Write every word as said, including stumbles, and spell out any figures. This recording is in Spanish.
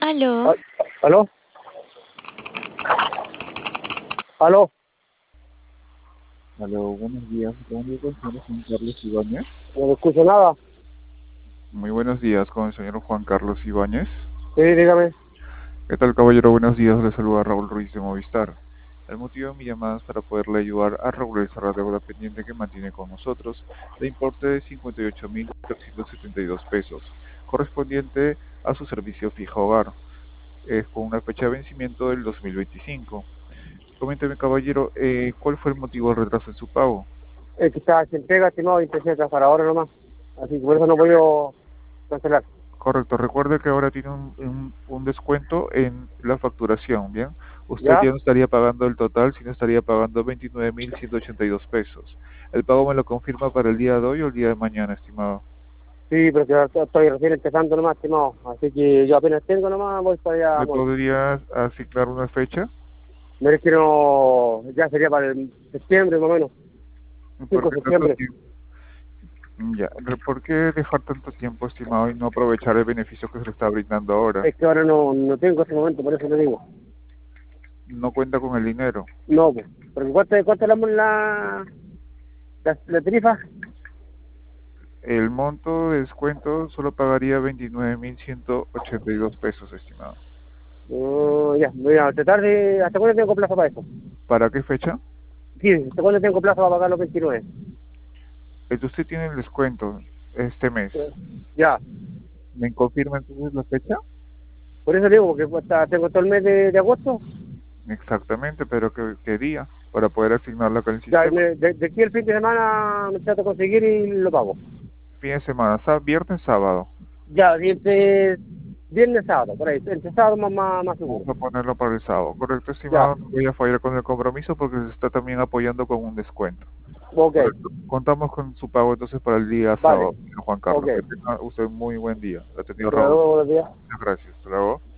Aló, Ah, ¿Aló? ¿Aló? Aló, buenos días. ¿Cómo me con el señor Juan Carlos Ibáñez? No me escucho nada. Muy buenos días con el señor Juan Carlos Ibáñez. Sí, dígame. ¿Qué tal, caballero? Buenos días. Le saluda Raúl Ruiz de Movistar. El motivo de mi llamada es para poderle ayudar a regularizar la deuda pendiente que mantiene con nosotros, de importe de cincuenta y ocho mil trescientos setenta y dos pesos, correspondiente a su servicio fijo hogar, eh, con una fecha de vencimiento del dos mil veinticinco. Coménteme, caballero, eh, ¿cuál fue el motivo del retraso en su pago? Es que está sin pega, estimado, y empecé a trabajar ahora nomás. Así que por eso no puedo cancelar. Correcto, recuerde que ahora tiene un, un- un descuento en la facturación, ¿bien? Usted ¿Ya? ya no estaría pagando el total, sino estaría pagando veintinueve mil ciento ochenta y dos pesos. ¿El pago me lo confirma para el día de hoy o el día de mañana, estimado? Sí, pero que ahora estoy recién empezando nomás, estimado. Así que yo apenas tengo nomás, voy para allá, ¿Me voy. podría asignar una fecha? Me refiero, ya sería para el septiembre, más o menos. ¿Por cinco qué de tanto septiembre. tiempo? Ya, re- ¿por qué dejar tanto tiempo, estimado, y no aprovechar el beneficio que se le está brindando ahora? Es que ahora no, no tengo ese momento, por eso le digo. No cuenta con el dinero. No, pues. Porque ¿cuánto, cuánto la, la, la, la tarifa? El monto de descuento solo pagaría veintinueve mil ciento ochenta y dos pesos, estimado. No, ya, voy a tratar de... ¿Hasta cuándo tengo plazo para eso? ¿Para qué fecha? Sí, ¿hasta cuándo tengo plazo para pagar los veintinueve? Pues usted tiene el descuento este mes. Eh, Ya, ¿Me confirma entonces la fecha? por eso digo, porque hasta tengo todo el mes de, de agosto. Exactamente, pero ¿qué, qué día? Para poder asignarlo acá en el Ya, sistema. me- de, de aquí el fin de semana me trato de conseguir y lo pago. Fin de semana, sá- viernes, sábado. Ya, entre viernes, sábado, por ahí. Entre sábado más, más, más seguro. Vamos a ponerlo para el sábado. Correcto, Ya, estimado. No voy a fallar con el compromiso porque se está también apoyando con un descuento. ok, Correcto. Contamos con su pago entonces para el día vale, sábado, señor Juan ok. Carlos. Que tenga usted muy buen día. Ha tenido Hasta luego, Raúl. buenos días. Muchas gracias. Hasta luego.